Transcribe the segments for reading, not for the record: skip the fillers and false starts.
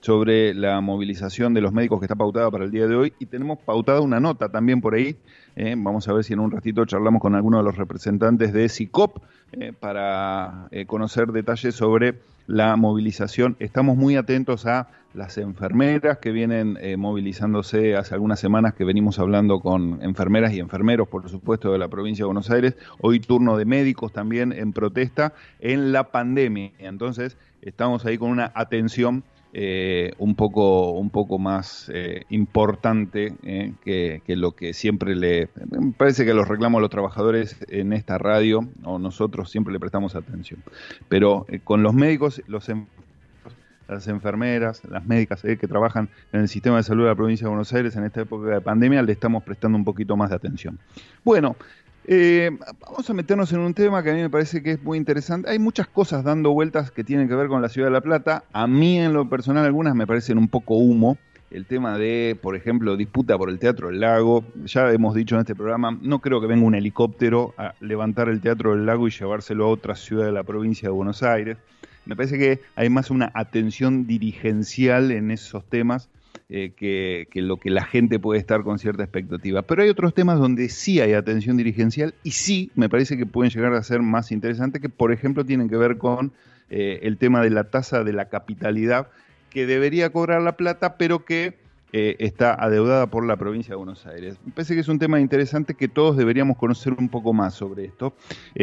sobre la movilización de los médicos que está pautada para el día de hoy y tenemos pautada una nota también por ahí. Vamos a ver si en un ratito charlamos con alguno de los representantes de SICOP para conocer detalles sobre la movilización. Estamos muy atentos a las enfermeras que vienen movilizándose hace algunas semanas, que venimos hablando con enfermeras y enfermeros, por supuesto, de la provincia de Buenos Aires. Hoy turno de médicos también en protesta en la pandemia. Entonces, estamos ahí con una atención un poco más importante que lo que siempre me parece que los reclamos a los trabajadores en esta radio, o nosotros siempre le prestamos atención. Pero con los médicos, las enfermeras, las médicas que trabajan en el sistema de salud de la provincia de Buenos Aires en esta época de pandemia, le estamos prestando un poquito más de atención. Bueno, vamos a meternos en un tema que a mí me parece que es muy interesante. Hay muchas cosas dando vueltas que tienen que ver con la ciudad de La Plata. A mí, en lo personal, algunas me parecen un poco humo. El tema de, por ejemplo, disputa por el Teatro del Lago. Ya hemos dicho en este programa, no creo que venga un helicóptero a levantar el Teatro del Lago y llevárselo a otra ciudad de la provincia de Buenos Aires. Me parece que hay más una atención dirigencial en esos temas que lo que la gente puede estar con cierta expectativa. Pero hay otros temas donde sí hay atención dirigencial y sí me parece que pueden llegar a ser más interesantes, que por ejemplo tienen que ver con el tema de la tasa de la capitalidad que debería cobrar La Plata, pero que está adeudada por la provincia de Buenos Aires. Me parece que es un tema interesante que todos deberíamos conocer un poco más sobre esto.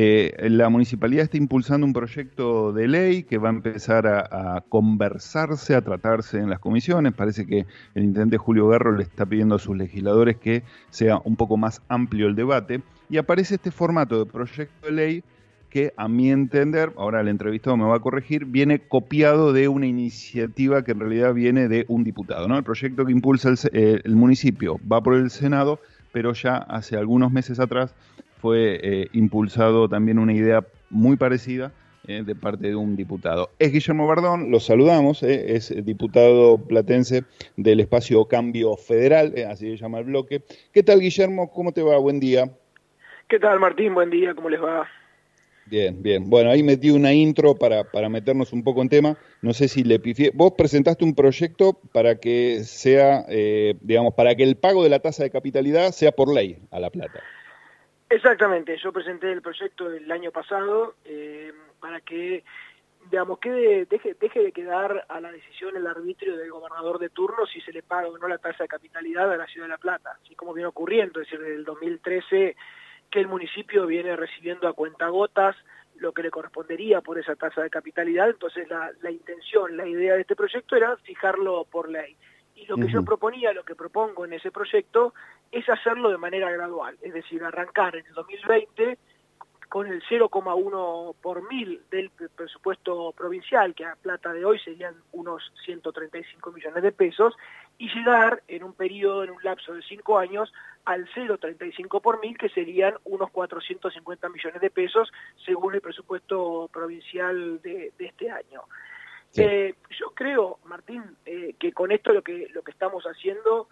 La municipalidad está impulsando un proyecto de ley que va a empezar a conversarse, a tratarse en las comisiones. Parece que el intendente Julio Garro le está pidiendo a sus legisladores que sea un poco más amplio el debate. Y aparece este formato de proyecto de ley que, a mi entender, ahora el entrevistado me va a corregir, viene copiado de una iniciativa que en realidad viene de un diputado, ¿no? El proyecto que impulsa el municipio va por el Senado, pero ya hace algunos meses atrás fue impulsado también una idea muy parecida de parte de un diputado. Es Guillermo Bardón, lo saludamos, es diputado platense del Espacio Cambio Federal, así se llama el bloque. ¿Qué tal, Guillermo? ¿Cómo te va? Buen día. ¿Qué tal, Martín? Buen día, ¿cómo les va? Bien, bien. Bueno, ahí metí una intro para meternos un poco en tema. No sé si le pifié. Vos presentaste un proyecto para que sea, digamos, para que el pago de la tasa de capitalidad sea por ley a La Plata. Exactamente, yo presenté el proyecto el año pasado para que, digamos, deje de quedar a la decisión, el arbitrio del gobernador de turno si se le paga o no la tasa de capitalidad a la ciudad de La Plata, así como viene ocurriendo, es decir, desde el 2013 que el municipio viene recibiendo a cuentagotas lo que le correspondería por esa tasa de capitalidad. Entonces la intención, la idea de este proyecto era fijarlo por ley. Y lo que yo proponía, lo que propongo en ese proyecto, es hacerlo de manera gradual, es decir, arrancar en el 2020 con el 0,1 por mil del presupuesto provincial, que a plata de hoy serían unos 135 millones de pesos, y llegar en un periodo, en un lapso de 5 años, al 0,35 por mil, que serían unos 450 millones de pesos, según el presupuesto provincial de este año. Sí. Yo creo, Martín, que con esto lo que estamos haciendo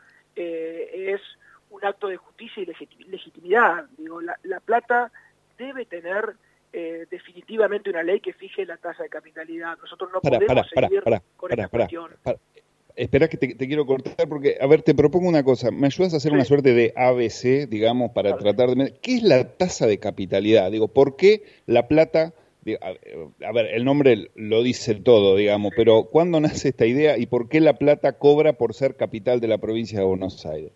es un acto de justicia y legitimidad. Digo, La Plata debe tener definitivamente una ley que fije la tasa de capitalidad. Nosotros no podemos seguir con esta cuestión. Espera que te quiero cortar porque, a ver, te propongo una cosa. ¿Me ayudas a hacer una suerte de ABC, digamos, para tratar de... ¿Qué es la tasa de capitalidad? Digo, ¿por qué La Plata... A ver, el nombre lo dice todo, digamos, pero ¿cuándo nace esta idea y por qué La Plata cobra por ser capital de la provincia de Buenos Aires?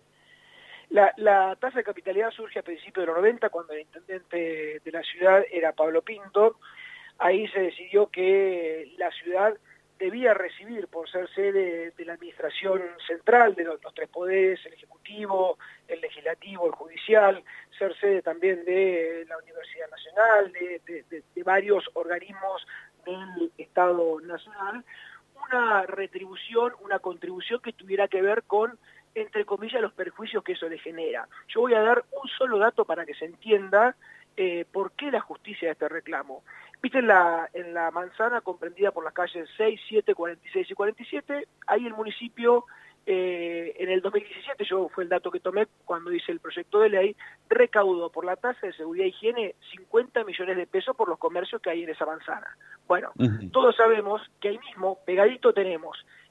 La tasa de capitalidad surge a principios de los 90, cuando el intendente de la ciudad era Pablo Pinto. Ahí se decidió que la ciudad debía recibir, por ser sede de la administración central, de los tres poderes, el ejecutivo, el legislativo, el judicial, ser sede también de la Universidad Nacional, de varios organismos del Estado Nacional, una retribución, una contribución que tuviera que ver con, entre comillas, los perjuicios que eso le genera. Yo voy a dar un solo dato para que se entienda por qué la justicia de este reclamo. Viste, en la manzana comprendida por las calles 6, 7, 46 y 47, ahí el municipio, en el 2017, fue el dato que tomé cuando hice el proyecto de ley, recaudó por la tasa de seguridad e higiene 50 millones de pesos por los comercios que hay en esa manzana. Bueno, todos sabemos que ahí mismo, pegadito, tenemos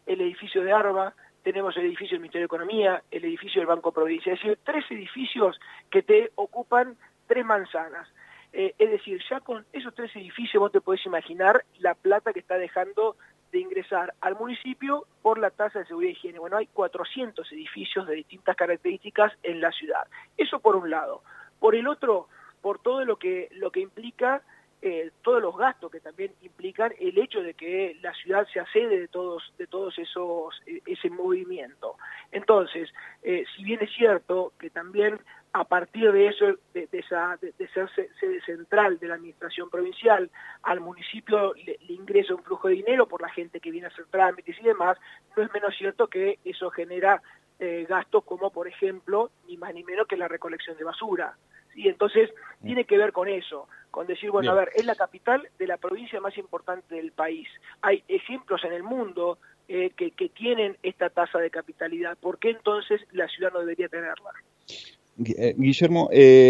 el edificio de ARBA, tenemos el edificio del Ministerio de Economía, el edificio del Banco Provincia, es decir, 3 edificios que te ocupan 3 manzanas. Es decir, ya con esos 3 edificios vos te podés imaginar la plata que está dejando de ingresar al municipio por la tasa de seguridad y higiene. Bueno, hay 400 edificios de distintas características en la ciudad. Eso por un lado. Por el otro, por todo lo que implica, todos los gastos que también implican el hecho de que la ciudad se accede de todos esos ese movimiento. Entonces, si bien es cierto que también a partir de eso, de ser sede central de la administración provincial, al municipio le ingresa un flujo de dinero por la gente que viene a hacer trámites y demás, no es menos cierto que eso genera gastos como, por ejemplo, ni más ni menos que la recolección de basura. ¿Sí? Entonces, tiene que ver con eso, con decir, bueno, Bien. a ver, es la capital de la provincia más importante del país. Hay ejemplos en el mundo que tienen esta tasa de capitalidad. ¿Por qué entonces la ciudad no debería tenerla? Guillermo,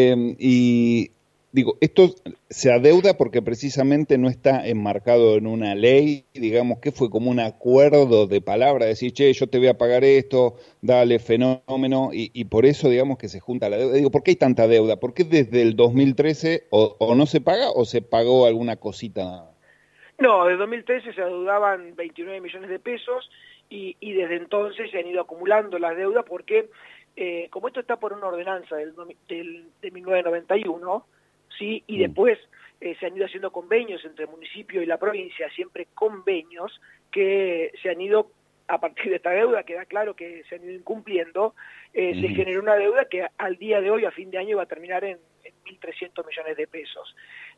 y digo, esto se adeuda porque precisamente no está enmarcado en una ley, digamos que fue como un acuerdo de palabra, decir, che, yo te voy a pagar esto, dale, fenómeno, y por eso, digamos, que se junta la deuda. Digo, ¿por qué hay tanta deuda? ¿Por qué desde el 2013 o no se paga o se pagó alguna cosita? No, desde 2013 se adeudaban 29 millones de pesos y desde entonces se han ido acumulando las deudas porque, como esto está por una ordenanza de 1991, ¿sí? Y después se han ido haciendo convenios entre el municipio y la provincia, siempre convenios que se han ido, a partir de esta deuda, queda claro que se han ido incumpliendo, se generó una deuda que al día de hoy, a fin de año, va a terminar en 1.300 millones de pesos.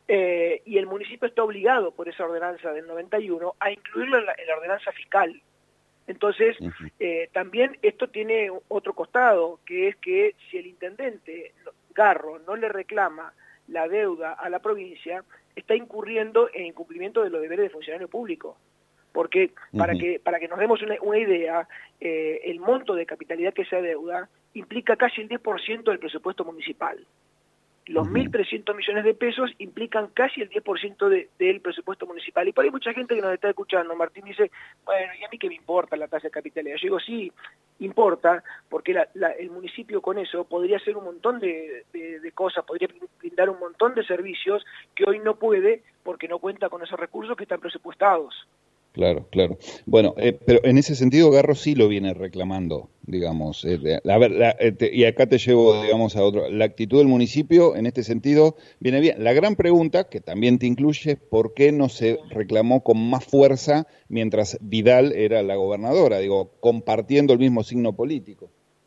Y el municipio está obligado por esa ordenanza del 91 a incluirlo en la ordenanza fiscal. Entonces, también esto tiene otro costado, que es que si el intendente Garro no le reclama la deuda a la provincia, está incurriendo en incumplimiento de los deberes de funcionario público. Porque para que nos demos una idea, el monto de capitalidad que se adeuda implica casi el 10% del presupuesto municipal. Los 1.300 millones de pesos implican casi el 10% del presupuesto municipal. Y por ahí mucha gente que nos está escuchando, Martín, dice, bueno, ¿y a mí qué me importa la tasa de capitalidad? Yo digo, sí, importa, porque el municipio con eso podría hacer un montón de cosas, podría brindar un montón de servicios que hoy no puede porque no cuenta con esos recursos que están presupuestados. Claro, claro. Bueno, pero en ese sentido Garro sí lo viene reclamando, digamos. A ver, y acá te llevo, digamos, a otro. La actitud del municipio en este sentido viene bien. La gran pregunta, que también te incluye, es por qué no se reclamó con más fuerza mientras Vidal era la gobernadora, digo, compartiendo el mismo signo político.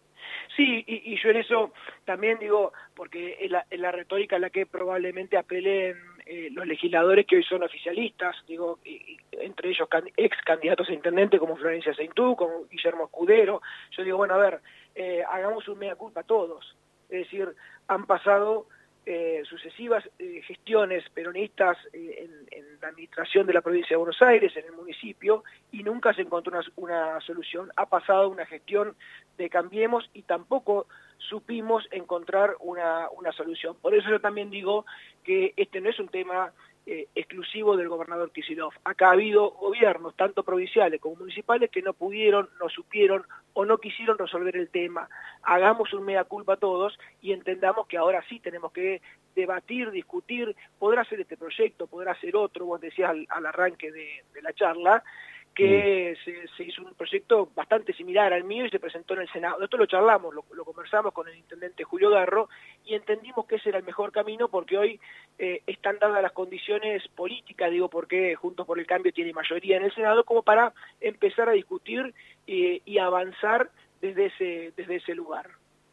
Sí, y yo en eso también digo, porque es la retórica a la que probablemente apelen los legisladores que hoy son oficialistas, digo, y entre ellos ex candidatos a intendente como Florencia Saintú, como Guillermo Escudero. Yo digo, bueno, a ver, hagamos un mea culpa todos. Es decir, han pasado sucesivas gestiones peronistas en la administración de la provincia de Buenos Aires, en el municipio, y nunca se encontró una solución. Ha pasado una gestión de Cambiemos y tampoco supimos encontrar una solución. Por eso yo también digo que este no es un tema exclusivo del gobernador Kicillof. Acá ha habido gobiernos, tanto provinciales como municipales, que no pudieron, no supieron o no quisieron resolver el tema. Hagamos un mea culpa todos y entendamos que ahora sí tenemos que debatir, discutir, podrá ser este proyecto, podrá ser otro, vos decías al arranque de la charla, que se hizo un proyecto bastante similar al mío y se presentó en el Senado. Esto lo charlamos, lo conversamos con el intendente Julio Garro y entendimos que ese era el mejor camino porque hoy están dadas las condiciones políticas, digo, porque Juntos por el Cambio tiene mayoría en el Senado, como para empezar a discutir y avanzar desde ese lugar.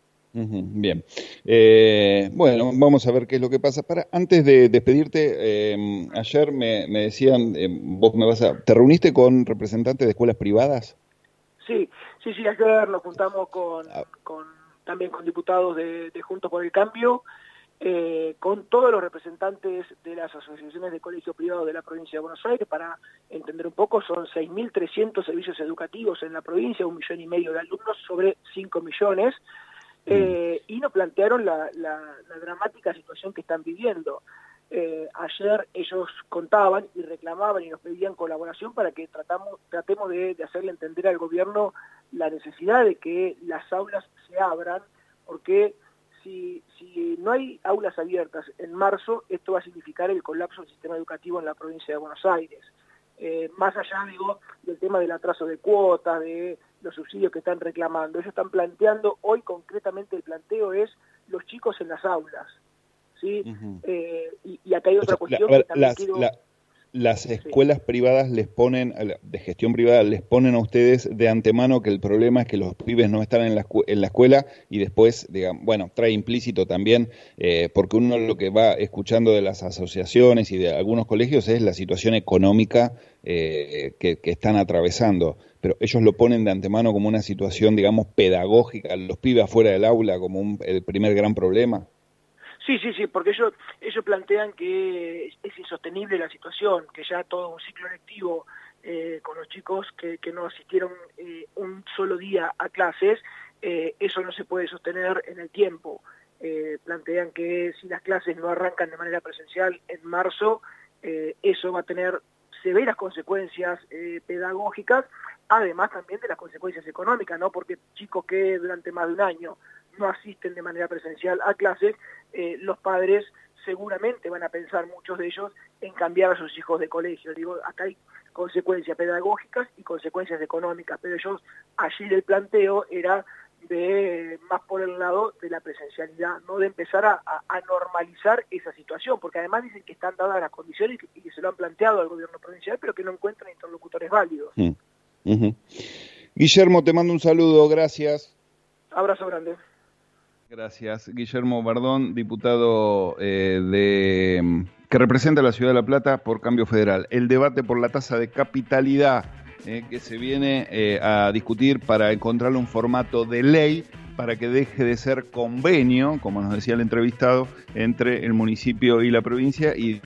Bien. Bueno, vamos a ver qué es lo que pasa. Antes de despedirte, ayer me decían, vos ¿te reuniste con representantes de escuelas privadas? Sí, ayer nos juntamos también con diputados de Juntos por el Cambio, con todos los representantes de las asociaciones de colegios privados de la provincia de Buenos Aires, para entender un poco, son 6.300 servicios educativos en la provincia, 1,5 millones de alumnos sobre 5 millones, y nos plantearon la dramática situación que están viviendo. Ayer ellos contaban y reclamaban y nos pedían colaboración para que tratemos de hacerle entender al gobierno la necesidad de que las aulas se abran, porque si no hay aulas abiertas en marzo, esto va a significar el colapso del sistema educativo en la provincia de Buenos Aires. Más allá, del tema del atraso de cuotas, de los subsidios que están reclamando, ellos están planteando, hoy concretamente el planteo es los chicos en las aulas, ¿sí? Y acá hay otra cuestión que también las escuelas privadas les ponen, de gestión privada, les ponen a ustedes de antemano que el problema es que los pibes no están en la escuela y después, digamos, bueno, trae implícito también, porque uno lo que va escuchando de las asociaciones y de algunos colegios es la situación económica que están atravesando, pero ellos lo ponen de antemano como una situación, digamos, pedagógica, los pibes afuera del aula como el primer gran problema. Sí, porque ellos plantean que es insostenible la situación, que ya todo un ciclo lectivo con los chicos que no asistieron un solo día a clases, eso no se puede sostener en el tiempo. Plantean que si las clases no arrancan de manera presencial en marzo, eso va a tener severas consecuencias pedagógicas, además también de las consecuencias económicas, ¿no? Porque chicos que durante más de un año no asisten de manera presencial a clases, los padres seguramente van a pensar, muchos de ellos, en cambiar a sus hijos de colegio. Acá hay consecuencias pedagógicas y consecuencias económicas, pero ellos, ayer el planteo era de más por el lado de la presencialidad, no de empezar a normalizar esa situación, porque además dicen que están dadas las condiciones y que se lo han planteado al gobierno provincial, pero que no encuentran interlocutores válidos. Guillermo, te mando un saludo, gracias. Abrazo grande. Gracias. Guillermo Bardón, diputado que representa a la Ciudad de La Plata por Cambio Federal. El debate por la tasa de capitalidad que se viene a discutir para encontrar un formato de ley para que deje de ser convenio, como nos decía el entrevistado, entre el municipio y la provincia y